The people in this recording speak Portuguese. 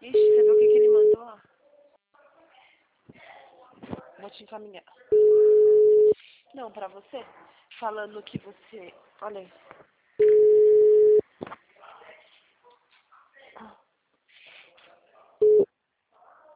Ixi, você viu o que ele mandou? Ó? Vou te encaminhar. Não, pra você. Falando que você... Olha aí.